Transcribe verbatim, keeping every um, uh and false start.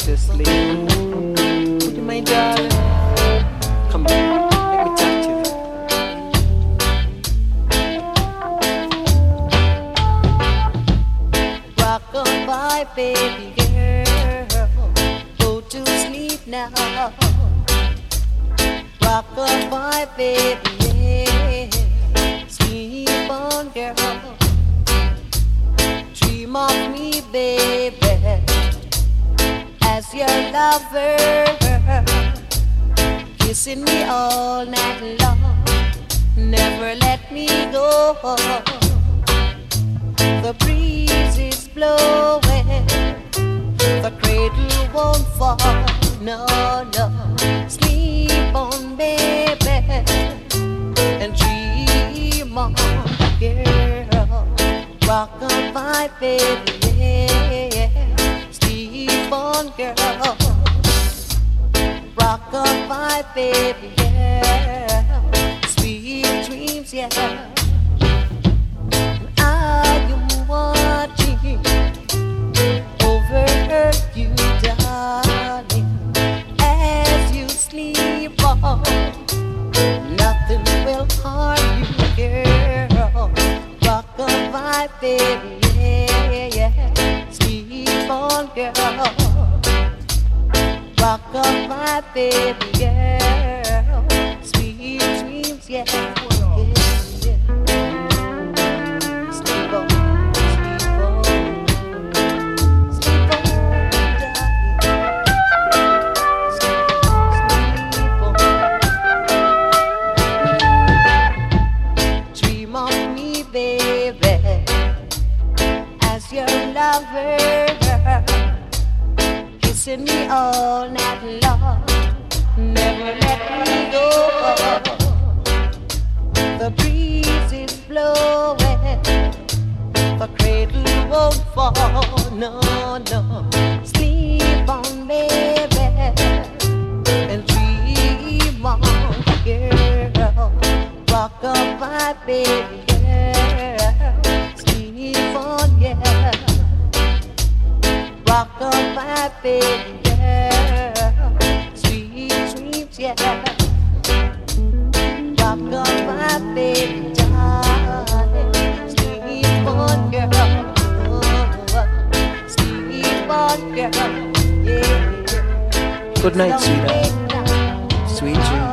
to sleep. Would you mind, darling? Come here, let me touch you. Rock-a-bye, baby girl, go to sleep now. Rock-a-bye, baby, yeah. Sleep on, girl. Dream of me, baby, as your lover, kissing me all night long. Never let me go. The breeze is blowing, the cradle won't fall. No, no, sleep on, baby, and dream on, girl. Rock-a-bye, baby, yeah. Sleep on, girl. Rock-a-bye, baby, yeah. Sweet dreams, yeah. I am watching over you, darling, as you sleep on. Nothing will harm you, girl. Rock-a-bye, baby, yeah, yeah. Sleep on, girl. Rock-a-bye, baby, girl. Sweet dreams, yeah, yeah, yeah. Sleep on, sleep on, sleep on, darling. Sleep on, sleep on. Dream of me, baby, as your lover, kissing me all night long. Never let me go. The breeze is blowing, the cradle won't fall. No, no, sleep on, baby, and dream on, girl. Rock-a-bye, baby, girl. Sleep on, yeah. Rock-a-bye, baby, girl. Sweet dreams, yeah. Rock-a-bye, baby, darling. Sleep on, girl. Oh, sleep on, girl. Yeah. Good night, sweetheart. Sweet dreams.